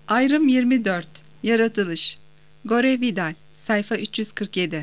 Ayrım 24. Yaratılış. Gore Vidal. Sayfa 347.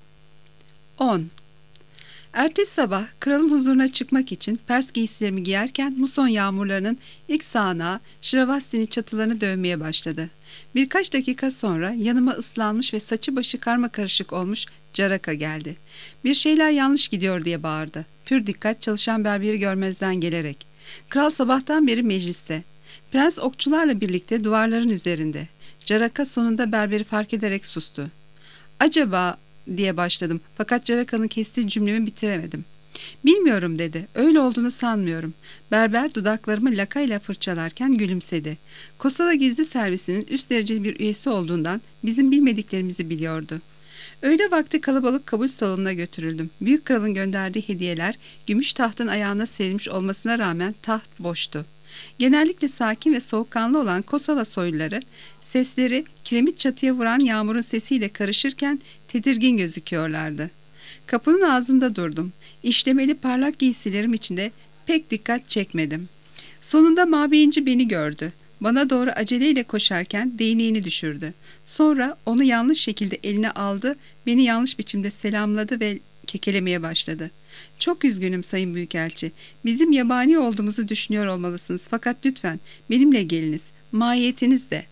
10. Ertesi sabah kralın huzuruna çıkmak için Pers giysilerimi giyerken muson yağmurlarının ilk sağanağı Şiravastini'nin çatılarını dövmeye başladı. Birkaç dakika sonra yanıma ıslanmış ve saçı başı karmakarışık olmuş Caraka geldi. Bir şeyler yanlış gidiyor diye bağırdı. Pür dikkat çalışan berberi görmezden gelerek. Kral sabahtan beri mecliste. Prens okçularla birlikte duvarların üzerinde. Caraka sonunda berberi fark ederek sustu. "Acaba," diye başladım fakat Caraka'nın kestiği cümlemi bitiremedim. "Bilmiyorum," dedi. "Öyle olduğunu sanmıyorum." Berber dudaklarımı lakayla fırçalarken gülümsedi. Kosala Gizli Servisi'nin üst derece bir üyesi olduğundan bizim bilmediklerimizi biliyordu. Öğle vakti kalabalık kabul salonuna götürüldüm. Büyük kralın gönderdiği hediyeler gümüş tahtın ayağına serilmiş olmasına rağmen taht boştu. Genellikle sakin ve soğukkanlı olan Kosala soyluları, sesleri kiremit çatıya vuran yağmurun sesiyle karışırken tedirgin gözüküyorlardı. Kapının ağzında durdum. İşlemeli parlak giysilerim içinde pek dikkat çekmedim. Sonunda mabeyinci beni gördü. Bana doğru aceleyle koşarken değneğini düşürdü. Sonra onu yanlış şekilde eline aldı, beni yanlış biçimde selamladı ve kekelemeye başladı. "Çok üzgünüm Sayın Büyükelçi. Bizim yabani olduğumuzu düşünüyor olmalısınız. Fakat lütfen benimle geliniz. Mahiyetiniz de."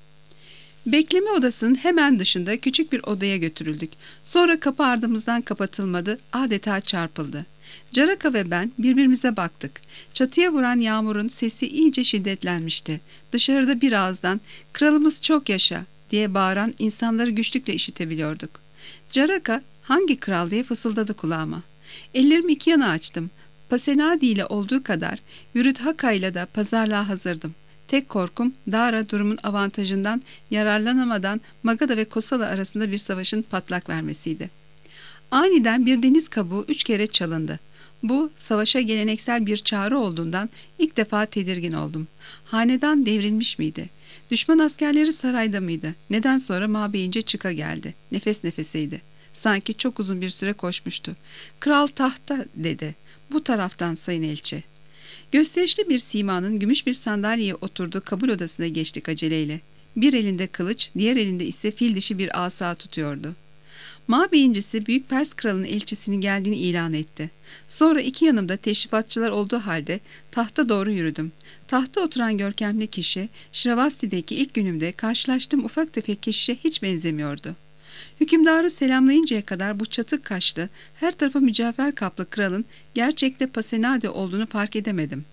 Bekleme odasının hemen dışında küçük bir odaya götürüldük. Sonra kapı ardımızdan kapatılmadı, adeta çarpıldı. Caraka ve ben birbirimize baktık. Çatıya vuran yağmurun sesi iyice şiddetlenmişti. Dışarıda bir ağızdan "Kralımız çok yaşa" diye bağıran insanları güçlükle işitebiliyorduk. Caraka "Hangi kral?" diye fısıldadı kulağıma. Ellerimi iki yana açtım. Pasenadi ile olduğu kadar Yürüthaka ile de pazarlığa hazırdım. Tek korkum Dara durumun avantajından yararlanamadan Magada ve Kosala arasında bir savaşın patlak vermesiydi. Aniden bir deniz kabuğu 3 kere çalındı. Bu savaşa geleneksel bir çağrı olduğundan ilk defa tedirgin oldum. Hanedan devrilmiş miydi? Düşman askerleri sarayda mıydı? Neden sonra mabeyince çıka geldi. Nefes nefeseydi. Sanki çok uzun bir süre koşmuştu. "Kral tahta," dedi. "Bu taraftan Sayın Elçi." Gösterişli bir simanın gümüş bir sandalyeye oturduğu kabul odasına geçtik aceleyle. Bir elinde kılıç, diğer elinde ise fil dişi bir asa tutuyordu. Mabeyincisi Büyük Pers Kralı'nın elçisinin geldiğini ilan etti. Sonra iki yanımda teşrifatçılar olduğu halde tahta doğru yürüdüm. Tahta oturan görkemli kişi, Şiravasti'deki ilk günümde karşılaştığım ufak tefek kişiye hiç benzemiyordu. Hükümdarı selamlayıncaya kadar bu çatık kaşlı, her tarafı mücevher kaplı kralın gerçekte Pasenadi olduğunu fark edemedim.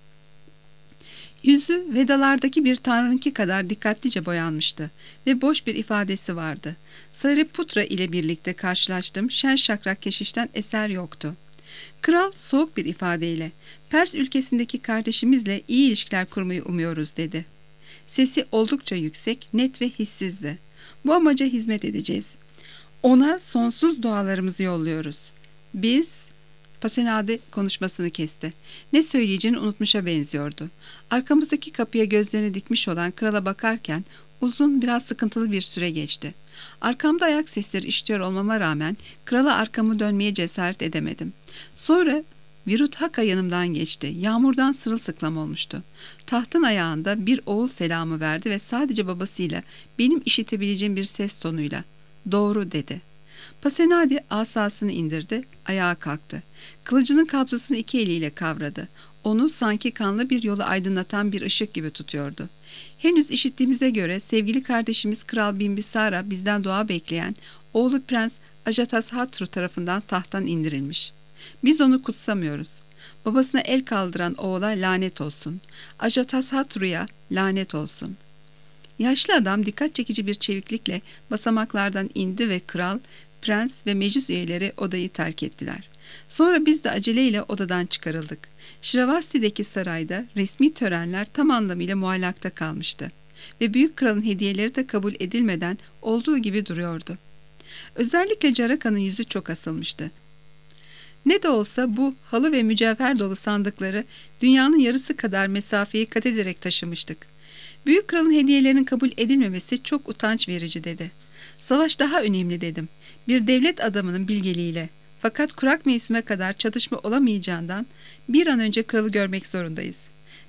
Yüzü Vedalardaki bir tanrınki kadar dikkatlice boyanmıştı ve boş bir ifadesi vardı. Sariputra ile birlikte karşılaştığım şen şakrak keşişten eser yoktu. Kral soğuk bir ifadeyle "Pers ülkesindeki kardeşimizle iyi ilişkiler kurmayı umuyoruz," dedi. Sesi oldukça yüksek, net ve hissizdi. "Bu amaca hizmet edeceğiz. Ona sonsuz dualarımızı yolluyoruz. Biz..." Pasenadi konuşmasını kesti. Ne söyleyeceğini unutmuşa benziyordu. Arkamızdaki kapıya gözlerini dikmiş olan krala bakarken uzun, biraz sıkıntılı bir süre geçti. Arkamda ayak sesleri işitiyor olmama rağmen krala arkamı dönmeye cesaret edemedim. Sonra Viruthaka yanımdan geçti. Yağmurdan sırılsıklam olmuştu. Tahtın ayağında bir oğul selamı verdi ve sadece babasıyla, benim işitebileceğim bir ses tonuyla "Doğru," dedi. Pasenadi asasını indirdi, ayağa kalktı. Kılıcının kabzasını iki eliyle kavradı. Onu sanki kanlı bir yolu aydınlatan bir ışık gibi tutuyordu. Henüz işittiğimize göre sevgili kardeşimiz Kral Bimbisara bizden dua bekleyen oğlu Prens Ajatashatru tarafından tahttan indirilmiş. Biz onu kutsamıyoruz. Babasına el kaldıran oğula lanet olsun. Ajatashatru'ya lanet olsun. Yaşlı adam dikkat çekici bir çeviklikle basamaklardan indi ve kral, prens ve meclis üyeleri odayı terk ettiler. Sonra biz de aceleyle odadan çıkarıldık. Şiravasti'deki sarayda resmi törenler tam anlamıyla muallakta kalmıştı ve büyük kralın hediyeleri de kabul edilmeden olduğu gibi duruyordu. Özellikle Caraka'nın yüzü çok asılmıştı. Ne de olsa bu halı ve mücevher dolu sandıkları dünyanın yarısı kadar mesafeyi kat ederek taşımıştık. Büyük kralın hediyelerinin kabul edilmemesi çok utanç verici, dedi. Savaş daha önemli, dedim. Bir devlet adamının bilgeliğiyle. Fakat kurak mevsime kadar çatışma olamayacağından bir an önce kralı görmek zorundayız.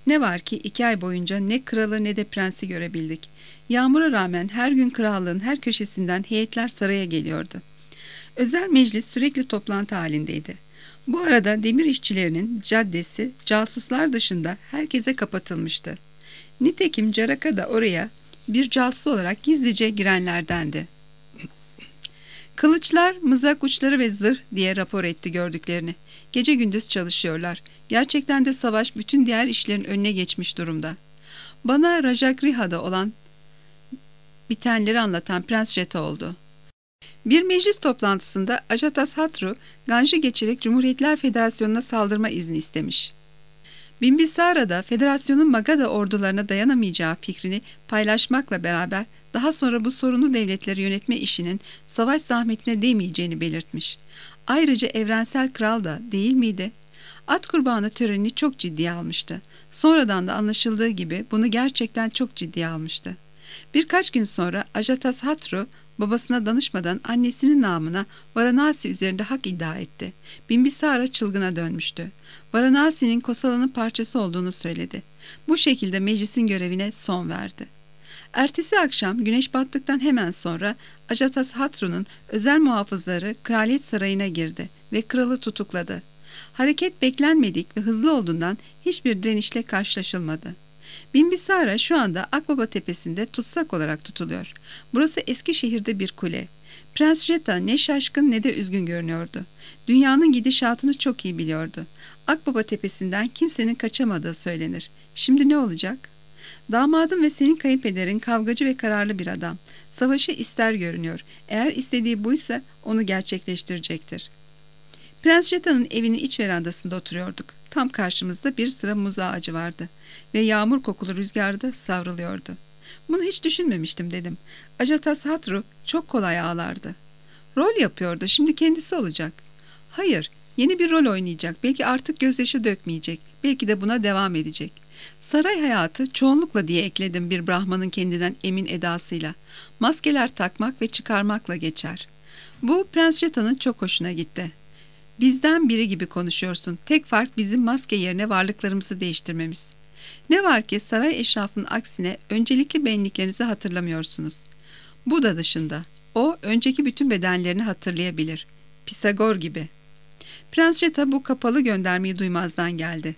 Ne var ki 2 ay boyunca ne kralı ne de prensi görebildik. Yağmura rağmen her gün krallığın her köşesinden heyetler saraya geliyordu. Özel meclis sürekli toplantı halindeydi. Bu arada demir işçilerinin caddesi casuslar dışında herkese kapatılmıştı. Nitekim Caraka da oraya bir casus olarak gizlice girenlerdendi. Kılıçlar, mızrak uçları ve zırh diye rapor etti gördüklerini. Gece gündüz çalışıyorlar. Gerçekten de savaş bütün diğer işlerin önüne geçmiş durumda. Bana Rajagriha'da olan bitenleri anlatan Prens Jeta oldu. Bir meclis toplantısında Ajatashatru, Ganj'ı geçerek Cumhuriyetler Federasyonu'na saldırma izni istemiş. Bimbisara da Federasyonun Magadha ordularına dayanamayacağı fikrini paylaşmakla beraber daha sonra bu sorunlu devletleri yönetme işinin savaş zahmetine değmeyeceğini belirtmiş. Ayrıca evrensel kral da değil miydi? At kurbanı törenini çok ciddiye almıştı. Sonradan da anlaşıldığı gibi bunu gerçekten çok ciddiye almıştı. Birkaç gün sonra Ajatashatru babasına danışmadan annesinin namına Varanasi üzerinde hak iddia etti. Bimbisara çılgına dönmüştü. Varanasi'nin Kosala'nın parçası olduğunu söyledi. Bu şekilde meclisin görevine son verdi. Ertesi akşam güneş battıktan hemen sonra Ajatashatru'nun özel muhafızları kraliyet sarayına girdi ve kralı tutukladı. Hareket beklenmedik ve hızlı olduğundan hiçbir direnişle karşılaşılmadı. Bimbisara şu anda Akbaba Tepesi'nde tutsak olarak tutuluyor. Burası Eskişehir'de bir kule. Prens Jeta ne şaşkın ne de üzgün görünüyordu. Dünyanın gidişatını çok iyi biliyordu. Akbaba Tepesi'nden kimsenin kaçamadığı söylenir. Şimdi ne olacak? Damadım ve senin kayınpederin kavgacı ve kararlı bir adam. Savaşı ister görünüyor. Eğer istediği buysa onu gerçekleştirecektir. Prens Jeta'nın evinin iç verandasında oturuyorduk. Tam karşımızda bir sıra muz ağacı vardı ve yağmur kokulu rüzgarda savruluyordu. Bunu hiç düşünmemiştim dedim. Ajatashatru çok kolay ağlardı. Rol yapıyordu, şimdi kendisi olacak. Hayır, yeni bir rol oynayacak. Belki artık gözyaşı dökmeyecek. Belki de buna devam edecek. Saray hayatı çoğunlukla diye ekledim bir Brahman'ın kendinden emin edasıyla. Maskeler takmak ve çıkarmakla geçer. Bu Prens Jeta'nın çok hoşuna gitti. Bizden biri gibi konuşuyorsun. Tek fark bizim maske yerine varlıklarımızı değiştirmemiz. Ne var ki saray eşrafının aksine öncelikli benliklerinizi hatırlamıyorsunuz. Bu da dışında. O önceki bütün bedenlerini hatırlayabilir. Pisagor gibi. Prens Jeta bu kapalı göndermeyi duymazdan geldi.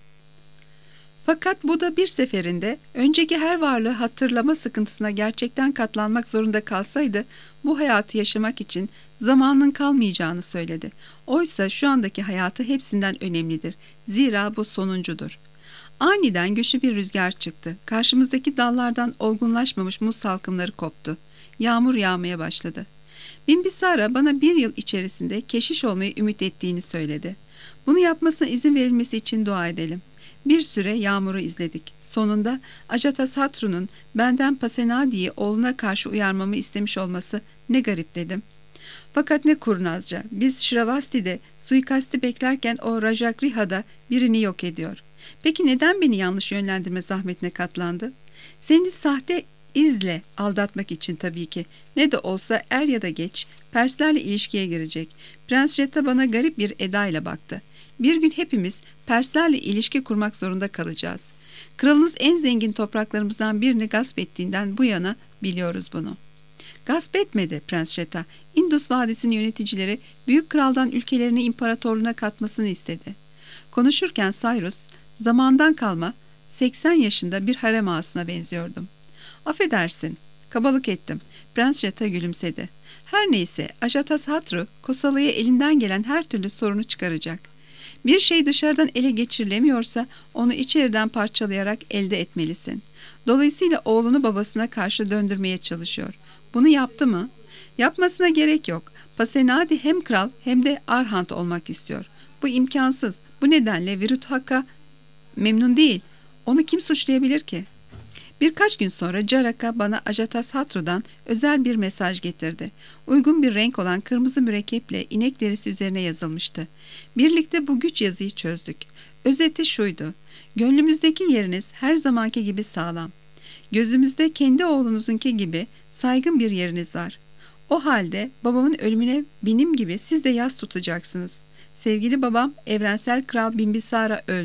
Fakat bu da bir seferinde önceki her varlığı hatırlama sıkıntısına gerçekten katlanmak zorunda kalsaydı bu hayatı yaşamak için zamanın kalmayacağını söyledi. Oysa şu andaki hayatı hepsinden önemlidir. Zira bu sonuncudur. Aniden güçlü bir rüzgar çıktı. Karşımızdaki dallardan olgunlaşmamış muz salkımları koptu. Yağmur yağmaya başladı. Bimbisara bana 1 yıl içerisinde keşiş olmayı ümit ettiğini söyledi. Bunu yapmasına izin verilmesi için dua edelim. Bir süre yağmuru izledik. Sonunda Ajatashatru'nun benden Pasenadi'yi oğluna karşı uyarmamı istemiş olması ne garip dedim. Fakat ne kurnazca. Biz Şravasti'de suikasti beklerken o Rajagriha'da birini yok ediyor. Peki neden beni yanlış yönlendirme zahmetine katlandı? Seni sahte izle aldatmak için tabii ki. Ne de olsa er ya da geç Perslerle ilişkiye girecek. Prens Jeta bana garip bir edayla baktı. Bir gün hepimiz Perslerle ilişki kurmak zorunda kalacağız. Kralınız en zengin topraklarımızdan birini gasp ettiğinden bu yana biliyoruz bunu. Gasp etmedi Prens Jeta. Indus Vadisi'nin yöneticileri büyük kraldan ülkelerini imparatorluğuna katmasını istedi. Konuşurken Cyrus zamandan kalma 80 yaşında bir harem ağasına benziyordum. Affedersin, kabalık ettim. Prens Jeta gülümsedi. Her neyse Ajatashatru Kosala'ya elinden gelen her türlü sorunu çıkaracak. Bir şey dışarıdan ele geçirilemiyorsa onu içeriden parçalayarak elde etmelisin. Dolayısıyla oğlunu babasına karşı döndürmeye çalışıyor. Bunu yaptı mı? Yapmasına gerek yok. Pasenadi hem kral hem de Arhant olmak istiyor. Bu imkansız. Bu nedenle Viruthaka memnun değil. Onu kim suçlayabilir ki? Birkaç gün sonra Caraka bana Ajatashatru'dan özel bir mesaj getirdi. Uygun bir renk olan kırmızı mürekkeple inek derisi üzerine yazılmıştı. Birlikte bu güç yazıyı çözdük. Özeti şuydu. Gönlümüzdeki yeriniz her zamanki gibi sağlam. Gözümüzde kendi oğlunuzunki gibi saygın bir yeriniz var. O halde babamın ölümüne benim gibi siz de yas tutacaksınız. Sevgili babam evrensel kral Bimbisara öldü.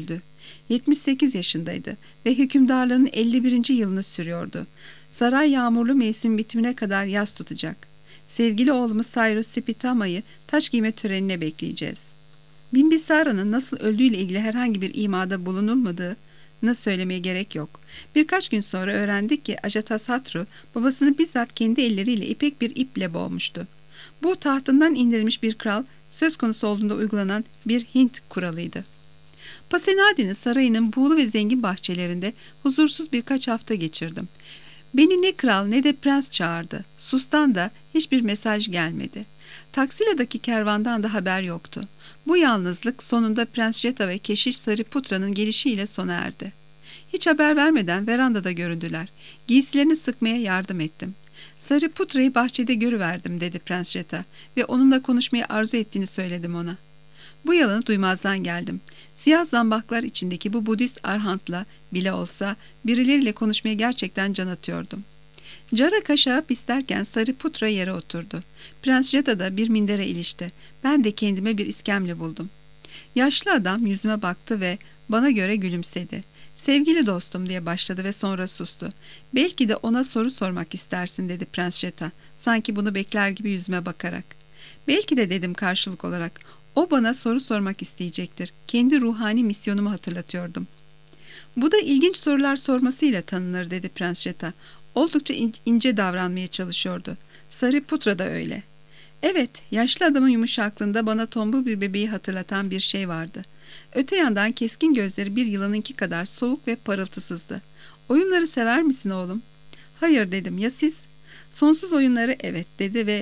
78 yaşındaydı ve hükümdarlığının 51. yılını sürüyordu. Saray yağmurlu mevsim bitimine kadar yas tutacak. Sevgili oğlumuz Cyrus Spitama'yı taş giyme törenine bekleyeceğiz. Bimbisara'nın nasıl öldüğüyle ilgili herhangi bir imada bulunulmadığını söylemeye gerek yok. Birkaç gün sonra öğrendik ki Ajatasatru babasını bizzat kendi elleriyle ipek bir iple boğmuştu. Bu tahtından indirilmiş bir kral söz konusu olduğunda uygulanan bir Hint kuralıydı. Pasenadi'nin sarayının buğulu ve zengin bahçelerinde huzursuz birkaç hafta geçirdim. Beni ne kral ne de prens çağırdı. Sus'tan da hiçbir mesaj gelmedi. Taksila'daki kervandan da haber yoktu. Bu yalnızlık sonunda Prens Jeta ve Keşiş Sariputra'nın gelişiyle sona erdi. Hiç haber vermeden verandada göründüler. Giysilerini sıkmaya yardım ettim. Sariputra'yı bahçede görüverdim dedi Prens Jeta ve onunla konuşmayı arzu ettiğini söyledim ona. Bu yalanı duymazdan geldim. Siyah zambaklar içindeki bu Budist arhantla bile olsa birileriyle konuşmaya gerçekten can atıyordum. Caraka şarap isterken Sariputra yere oturdu. Prens Jeta da bir mindere ilişti. Ben de kendime bir iskemle buldum. Yaşlı adam yüzüme baktı ve bana göre gülümsedi. Sevgili dostum diye başladı ve sonra sustu. Belki de ona soru sormak istersin dedi Prens Jeta. Sanki bunu bekler gibi yüzüme bakarak. Belki de dedim karşılık olarak. O bana soru sormak isteyecektir. Kendi ruhani misyonumu hatırlatıyordum. Bu da ilginç sorular sormasıyla tanınır dedi Prens Jeta. Oldukça ince davranmaya çalışıyordu. Sariputra da öyle. Evet, yaşlı adamın yumuşaklığında bana tombul bir bebeği hatırlatan bir şey vardı. Öte yandan keskin gözleri bir yılanınki kadar soğuk ve parıltısızdı. Oyunları sever misin oğlum? Hayır dedim, ya siz? Sonsuz oyunları evet dedi ve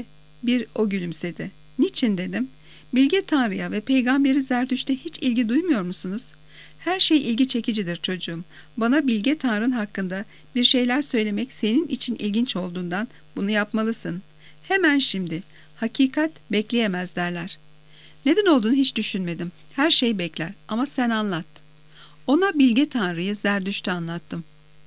o gülümsedi. Niçin dedim. Bilge Tanrı'ya ve Peygamberi Zerdüşt'e hiç ilgi duymuyor musunuz? Her şey ilgi çekicidir çocuğum. Bana Bilge Tanrı'nın hakkında bir şeyler söylemek senin için ilginç olduğundan bunu yapmalısın. Hemen şimdi. Hakikat bekleyemez derler. Neden olduğunu hiç düşünmedim. Her şey bekler ama sen anlat. Ona Bilge Tanrı'yı Zerdüşt'ü anlattım.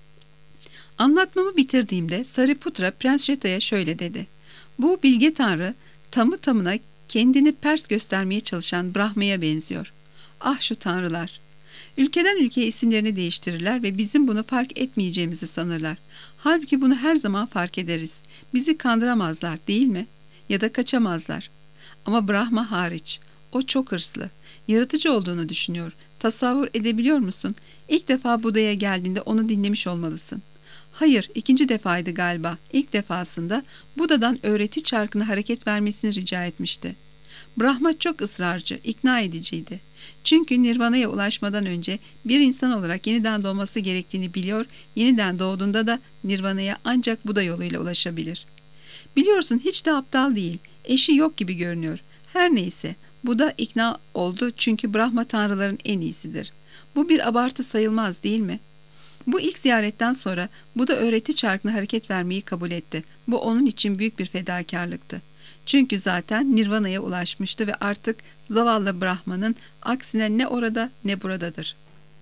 Anlatmamı bitirdiğimde Sariputra Prens Jeta'ya şöyle dedi. Bu Bilge Tanrı tamı tamına kendini Pers göstermeye çalışan Brahma'ya benziyor. Ah şu tanrılar! Ülkeden ülkeye isimlerini değiştirirler ve bizim bunu fark etmeyeceğimizi sanırlar. Halbuki bunu her zaman fark ederiz. Bizi kandıramazlar değil mi? Ya da kaçamazlar. Ama Brahma hariç. O çok hırslı. Yaratıcı olduğunu düşünüyor. Tasavvur edebiliyor musun? İlk defa Buda'ya geldiğinde onu dinlemiş olmalısın. Hayır, ikinci defaydı galiba. İlk defasında Buda'dan öğreti çarkına hareket vermesini rica etmişti. Brahma çok ısrarcı, ikna ediciydi. Çünkü Nirvana'ya ulaşmadan önce bir insan olarak yeniden doğması gerektiğini biliyor, yeniden doğduğunda da Nirvana'ya ancak Buda yoluyla ulaşabilir. Biliyorsun hiç de aptal değil, eşi yok gibi görünüyor. Her neyse, Buda ikna oldu çünkü Brahma tanrıların en iyisidir. Bu bir abartı sayılmaz değil mi? Bu ilk ziyaretten sonra Buda öğreti çarkına hareket vermeyi kabul etti. Bu onun için büyük bir fedakarlıktı. Çünkü zaten Nirvana'ya ulaşmıştı ve artık zavallı Brahma'nın aksine ne orada ne buradadır.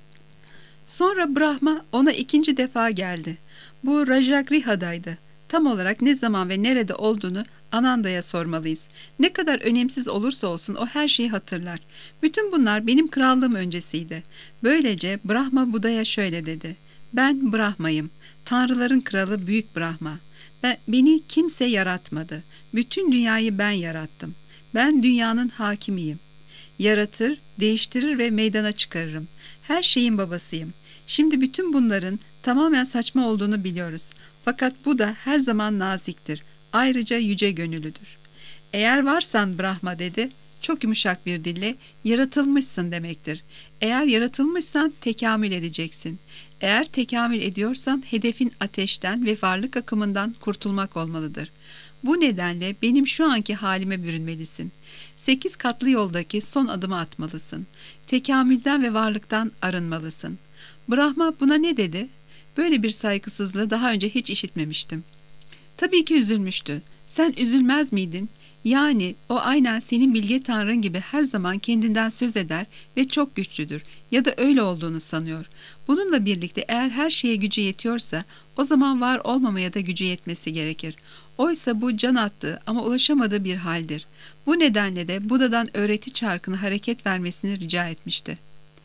Sonra Brahma ona ikinci defa geldi. Bu Rajagriha'daydı. Tam olarak ne zaman ve nerede olduğunu Ananda'ya sormalıyız. Ne kadar önemsiz olursa olsun o her şeyi hatırlar. Bütün bunlar benim krallığım öncesiydi. Böylece Brahma Buda'ya şöyle dedi. Ben Brahma'yım. Tanrıların kralı Büyük Brahma. Beni kimse yaratmadı. Bütün dünyayı ben yarattım. Ben dünyanın hakimiyim. Yaratır, değiştirir ve meydana çıkarırım. Her şeyin babasıyım. Şimdi bütün bunların tamamen saçma olduğunu biliyoruz. Fakat bu da her zaman naziktir. Ayrıca yüce gönüllüdür. Eğer varsan Brahma dedi, çok yumuşak bir dille, yaratılmışsın demektir. Eğer yaratılmışsan tekamül edeceksin. Eğer tekamül ediyorsan hedefin ateşten ve varlık akımından kurtulmak olmalıdır. Bu nedenle benim şu anki halime bürünmelisin. 8 katlı yoldaki son adımı atmalısın. Tekamülden ve varlıktan arınmalısın. Brahma buna ne dedi? Böyle bir saygısızlığı daha önce hiç işitmemiştim. Tabii ki üzülmüştü. Sen üzülmez miydin? Yani o aynen senin bilge tanrın gibi her zaman kendinden söz eder ve çok güçlüdür ya da öyle olduğunu sanıyor. Bununla birlikte eğer her şeye gücü yetiyorsa o zaman var olmamaya da gücü yetmesi gerekir. Oysa bu can attığı ama ulaşamadığı bir haldir. Bu nedenle de Buda'dan öğreti çarkına hareket vermesini rica etmişti.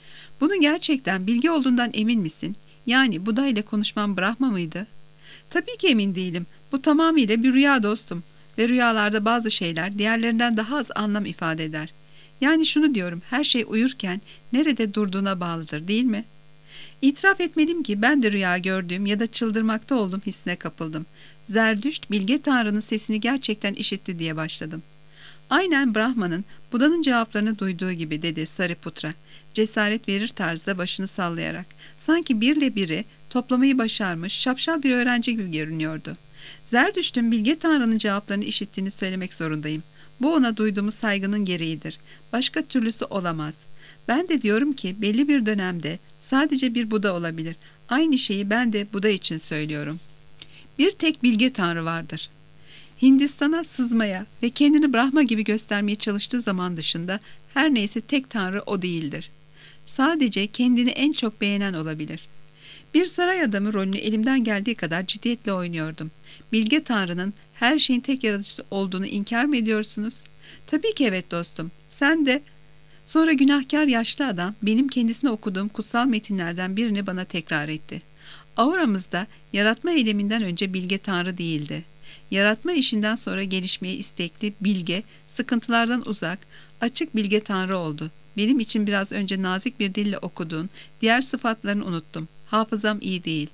Bunu gerçekten bilgi olduğundan emin misin? Yani Buda ile konuşmam Brahma mıydı? Tabii ki emin değilim. Bu tamamıyla bir rüya dostum. Ve rüyalarda bazı şeyler diğerlerinden daha az anlam ifade eder. Yani şunu diyorum, her şey uyurken nerede durduğuna bağlıdır, değil mi? İtiraf etmeliyim ki ben de rüya gördüğüm ya da çıldırmakta olduğum hissine kapıldım. Zerdüşt, bilge Tanrı'nın sesini gerçekten işitti diye başladım. Aynen Brahman'ın, Buda'nın cevaplarını duyduğu gibi, dedi Sariputra, cesaret verir tarzda başını sallayarak. Sanki birle biri toplamayı başarmış şapşal bir öğrenci gibi görünüyordu. Zerdüşt'ün bilge Tanrı'nın cevaplarını işittiğini söylemek zorundayım. Bu ona duyduğumuz saygının gereğidir. Başka türlüsü olamaz. Ben de diyorum ki belli bir dönemde sadece bir Buda olabilir. Aynı şeyi ben de Buda için söylüyorum. Bir tek bilge Tanrı vardır. Hindistan'a sızmaya ve kendini Brahma gibi göstermeye çalıştığı zaman dışında her neyse tek Tanrı o değildir. Sadece kendini en çok beğenen olabilir. Bir saray adamı rolünü elimden geldiği kadar ciddiyetle oynuyordum. Bilge Tanrı'nın her şeyin tek yaratıcısı olduğunu inkar mı ediyorsunuz? Tabii ki evet dostum. Sen de. Sonra günahkar yaşlı adam benim kendisine okuduğum kutsal metinlerden birini bana tekrar etti. Auramızda yaratma eyleminden önce bilge Tanrı değildi. Yaratma işinden sonra gelişmeye istekli, bilge, sıkıntılardan uzak, açık bilge Tanrı oldu. Benim için biraz önce nazik bir dille okuduğun diğer sıfatlarını unuttum. Hafızam iyi değil.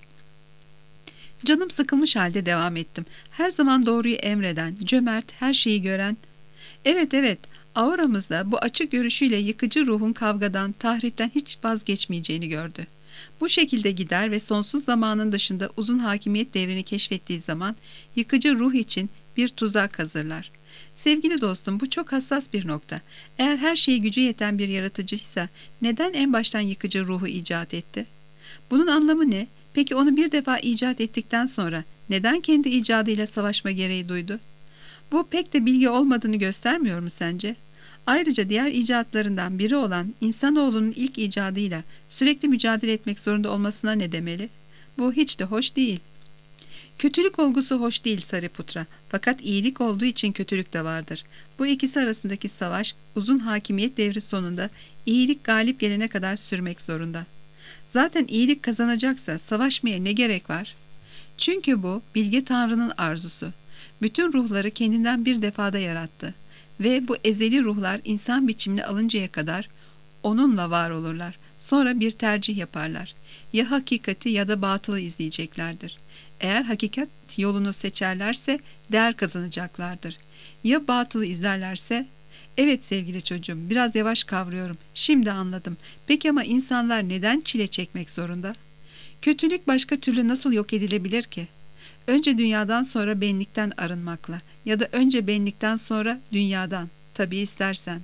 Canım sıkılmış halde devam ettim. Her zaman doğruyu emreden, cömert, her şeyi gören. Evet, evet. Auramızda bu açık görüşüyle yıkıcı ruhun kavgadan, tahripten hiç vazgeçmeyeceğini gördü. Bu şekilde gider ve sonsuz zamanın dışında uzun hakimiyet devrini keşfettiği zaman yıkıcı ruh için bir tuzak hazırlar. Sevgili dostum, bu çok hassas bir nokta. Eğer her şeye gücü yeten bir yaratıcıysa neden en baştan yıkıcı ruhu icat etti? Bunun anlamı ne? Peki onu bir defa icat ettikten sonra neden kendi icadıyla savaşma gereği duydu? Bu pek de bilgi olmadığını göstermiyor mu sence? Ayrıca diğer icatlarından biri olan insanoğlunun ilk icadıyla sürekli mücadele etmek zorunda olmasına ne demeli? Bu hiç de hoş değil. Kötülük olgusu hoş değil Sariputra, fakat iyilik olduğu için kötülük de vardır. Bu ikisi arasındaki savaş uzun hakimiyet devri sonunda iyilik galip gelene kadar sürmek zorunda. Zaten iyilik kazanacaksa savaşmaya ne gerek var? Çünkü bu bilge Tanrı'nın arzusu. Bütün ruhları kendinden bir defada yarattı ve bu ezeli ruhlar insan biçimini alıncaya kadar onunla var olurlar. Sonra bir tercih yaparlar. Ya hakikati ya da batılı izleyeceklerdir. Eğer hakikat yolunu seçerlerse değer kazanacaklardır. Ya batılı izlerlerse? Evet sevgili çocuğum, biraz yavaş kavruyorum. Şimdi anladım. Peki ama insanlar neden çile çekmek zorunda? Kötülük başka türlü nasıl yok edilebilir ki? Önce dünyadan sonra benlikten arınmakla ya da önce benlikten sonra dünyadan, tabii istersen.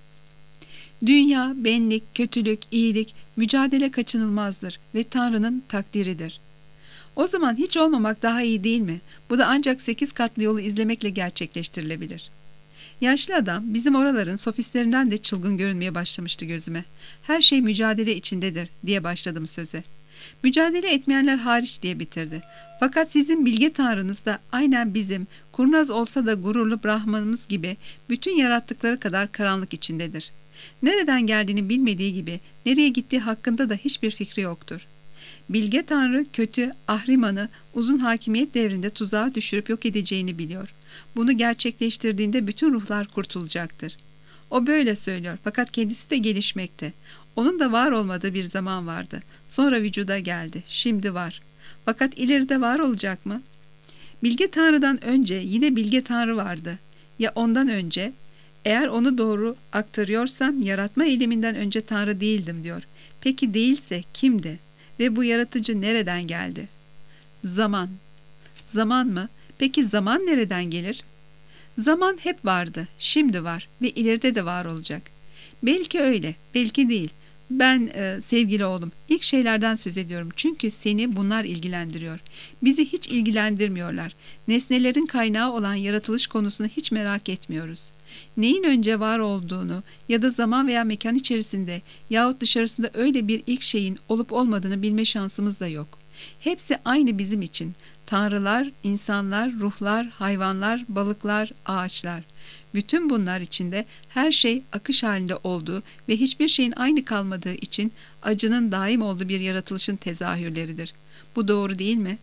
Dünya, benlik, kötülük, iyilik, mücadele kaçınılmazdır ve Tanrı'nın takdiridir. O zaman hiç olmamak daha iyi değil mi? Bu da ancak 8 katlı yolu izlemekle gerçekleştirilebilir. Yaşlı adam bizim oraların sofistlerinden de çılgın görünmeye başlamıştı gözüme. Her şey mücadele içindedir diye başladım söze. Mücadele etmeyenler hariç diye bitirdi. Fakat sizin bilge tanrınız da aynen bizim, kurnaz olsa da gururlu Brahmanımız gibi bütün yarattıkları kadar karanlık içindedir. Nereden geldiğini bilmediği gibi nereye gittiği hakkında da hiçbir fikri yoktur. Bilge Tanrı kötü Ahriman'ı uzun hakimiyet devrinde tuzağa düşürüp yok edeceğini biliyor. Bunu gerçekleştirdiğinde bütün ruhlar kurtulacaktır. O böyle söylüyor fakat kendisi de gelişmekte. Onun da var olmadığı bir zaman vardı. Sonra vücuda geldi. Şimdi var. Fakat ileride var olacak mı? Bilge Tanrı'dan önce yine Bilge Tanrı vardı. Ya ondan önce? Eğer onu doğru aktarıyorsan yaratma eyleminden önce Tanrı değildim diyor. Peki değilse kimdi? Ve bu yaratıcı nereden geldi? Zaman. Zaman mı? Peki zaman nereden gelir? Zaman hep vardı, şimdi var ve ileride de var olacak. Belki öyle, belki değil. Ben sevgili oğlum, ilk şeylerden söz ediyorum çünkü seni bunlar ilgilendiriyor. Bizi hiç ilgilendirmiyorlar. Nesnelerin kaynağı olan yaratılış konusunu hiç merak etmiyoruz. Neyin önce var olduğunu ya da zaman veya mekan içerisinde yahut dışarısında öyle bir ilk şeyin olup olmadığını bilme şansımız da yok. Hepsi aynı bizim için. Tanrılar, insanlar, ruhlar, hayvanlar, balıklar, ağaçlar. Bütün bunlar içinde her şey akış halinde olduğu ve hiçbir şeyin aynı kalmadığı için acının daim olduğu bir yaratılışın tezahürleridir. Bu doğru değil mi?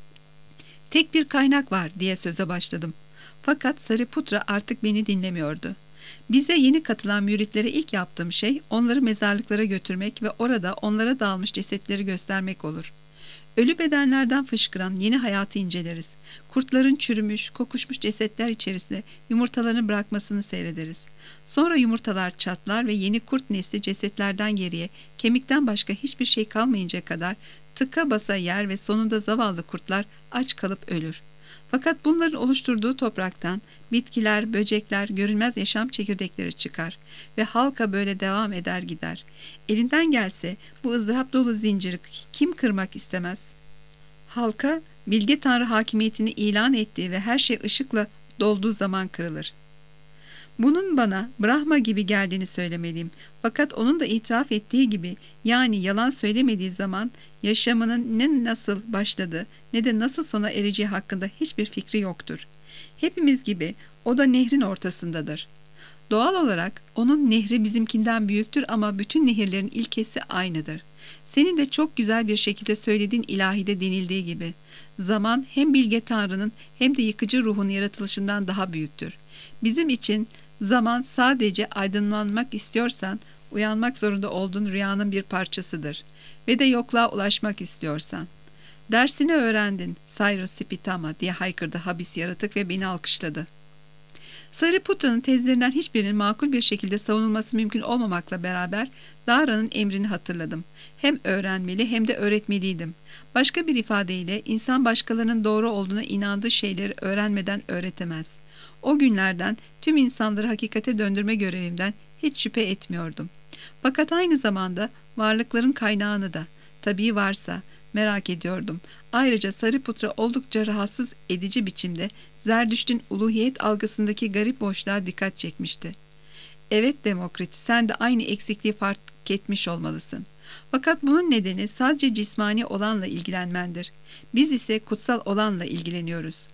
Tek bir kaynak var diye söze başladım. Fakat Sariputra artık beni dinlemiyordu. Bize yeni katılan müritlere ilk yaptığım şey onları mezarlıklara götürmek ve orada onlara dağılmış cesetleri göstermek olur. Ölü bedenlerden fışkıran yeni hayatı inceleriz. Kurtların çürümüş, kokuşmuş cesetler içerisinde yumurtalarını bırakmasını seyrederiz. Sonra yumurtalar çatlar ve yeni kurt nesli cesetlerden geriye, kemikten başka hiçbir şey kalmayıncaya kadar tıka basa yer ve sonunda zavallı kurtlar aç kalıp ölür. Fakat bunların oluşturduğu topraktan bitkiler, böcekler, görünmez yaşam çekirdekleri çıkar ve halka böyle devam eder gider. Elinden gelse bu ızdırap dolu zinciri kim kırmak istemez? Halka bilge Tanrı hakimiyetini ilan ettiği ve her şey ışıkla dolduğu zaman kırılır. Bunun bana Brahma gibi geldiğini söylemeliyim. Fakat onun da itiraf ettiği gibi, yani yalan söylemediği zaman yaşamının ne nasıl başladığı ne de nasıl sona ereceği hakkında hiçbir fikri yoktur. Hepimiz gibi o da nehrin ortasındadır. Doğal olarak onun nehri bizimkinden büyüktür ama bütün nehirlerin ilkesi aynıdır. Senin de çok güzel bir şekilde söylediğin ilahide denildiği gibi, zaman hem bilge Tanrı'nın hem de yıkıcı ruhun yaratılışından daha büyüktür. Bizim için zaman sadece aydınlanmak istiyorsan, uyanmak zorunda olduğun rüyanın bir parçasıdır. Ve de yokluğa ulaşmak istiyorsan. Dersini öğrendin, Cyrus Spitama diye haykırdı habis yaratık ve beni alkışladı. Sariputra'nın tezlerinden hiçbirinin makul bir şekilde savunulması mümkün olmamakla beraber Dara'nın emrini hatırladım. Hem öğrenmeli hem de öğretmeliydim. Başka bir ifadeyle insan başkalarının doğru olduğuna inandığı şeyleri öğrenmeden öğretemez. O günlerden tüm insanları hakikate döndürme görevimden hiç şüphe etmiyordum. Fakat aynı zamanda varlıkların kaynağını da, tabii varsa, merak ediyordum. Ayrıca Sariputra oldukça rahatsız edici biçimde Zerdüşt'ün uluhiyet algısındaki garip boşluğa dikkat çekmişti. Evet Demokrit, sen de aynı eksikliği fark etmiş olmalısın. Fakat bunun nedeni sadece cismani olanla ilgilenmendir. Biz ise kutsal olanla ilgileniyoruz.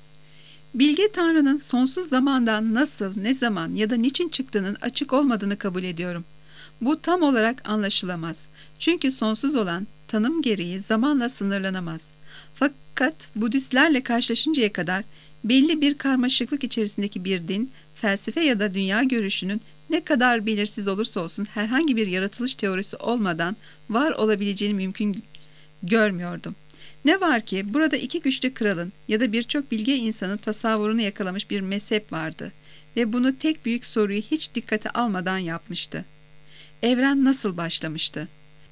Bilge Tanrı'nın sonsuz zamandan nasıl, ne zaman ya da niçin çıktığının açık olmadığını kabul ediyorum. Bu tam olarak anlaşılamaz. Çünkü sonsuz olan tanım gereği zamanla sınırlanamaz. Fakat Budistlerle karşılaşıncaya kadar belli bir karmaşıklık içerisindeki bir din, felsefe ya da dünya görüşünün ne kadar belirsiz olursa olsun herhangi bir yaratılış teorisi olmadan var olabileceğini mümkün görmüyordum. Ne var ki burada iki güçlü kralın ya da birçok bilge insanın tasavvurunu yakalamış bir mezhep vardı ve bunu tek büyük soruyu hiç dikkate almadan yapmıştı. Evren nasıl başlamıştı?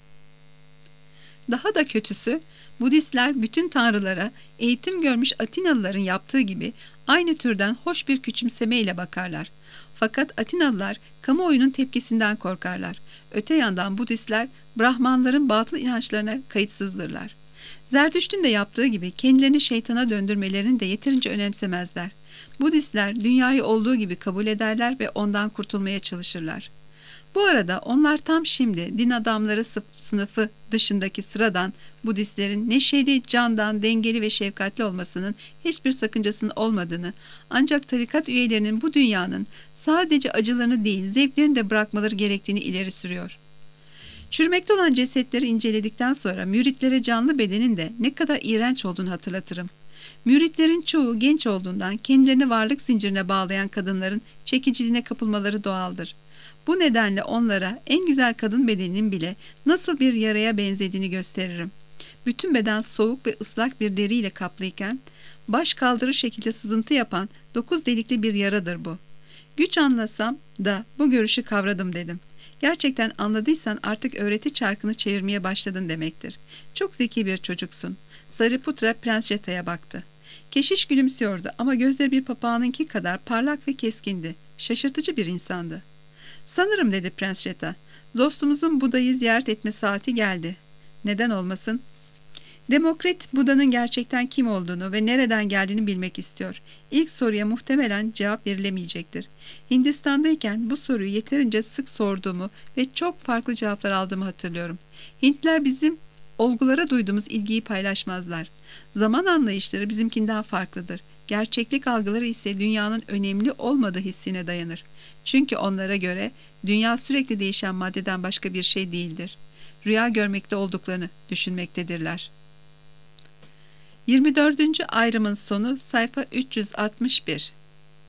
Daha da kötüsü, Budistler bütün tanrılara eğitim görmüş Atinalıların yaptığı gibi aynı türden hoş bir küçümsemeyle bakarlar. Fakat Atinalılar kamuoyunun tepkisinden korkarlar. Öte yandan Budistler Brahmanların batıl inançlarına kayıtsızdırlar. Zerdüşt'ün de yaptığı gibi kendilerini şeytana döndürmelerini de yeterince önemsemezler. Budistler dünyayı olduğu gibi kabul ederler ve ondan kurtulmaya çalışırlar. Bu arada onlar tam şimdi din adamları sınıfı dışındaki sıradan Budistlerin neşeli, candan, dengeli ve şefkatli olmasının hiçbir sakıncasının olmadığını, ancak tarikat üyelerinin bu dünyanın sadece acılarını değil zevklerini de bırakmaları gerektiğini ileri sürüyor. Çürümekte olan cesetleri inceledikten sonra müritlere canlı bedenin de ne kadar iğrenç olduğunu hatırlatırım. Müritlerin çoğu genç olduğundan kendilerini varlık zincirine bağlayan kadınların çekiciliğine kapılmaları doğaldır. Bu nedenle onlara en güzel kadın bedeninin bile nasıl bir yaraya benzediğini gösteririm. Bütün beden soğuk ve ıslak bir deriyle kaplıyken, baş kaldırır şekilde sızıntı yapan 9 delikli bir yaradır bu. Güç anlasam da bu görüşü kavradım dedim. Gerçekten anladıysan artık öğreti çarkını çevirmeye başladın demektir. Çok zeki bir çocuksun. Sariputra Prens Jeta'ya baktı. Keşiş gülümsüyordu ama gözleri bir papağanınki kadar parlak ve keskindi. Şaşırtıcı bir insandı. Sanırım dedi Prens Jeta. Dostumuzun Buda'yı ziyaret etme saati geldi. Neden olmasın? Demokrit Buda'nın gerçekten kim olduğunu ve nereden geldiğini bilmek istiyor. İlk soruya muhtemelen cevap verilemeyecektir. Hindistan'dayken bu soruyu yeterince sık sorduğumu ve çok farklı cevaplar aldığımı hatırlıyorum. Hintliler bizim olgulara duyduğumuz ilgiyi paylaşmazlar. Zaman anlayışları bizimkinden farklıdır. Gerçeklik algıları ise dünyanın önemli olmadığı hissine dayanır. Çünkü onlara göre dünya sürekli değişen maddeden başka bir şey değildir. Rüya görmekte olduklarını düşünmektedirler. 24. ayrımın sonu sayfa 361.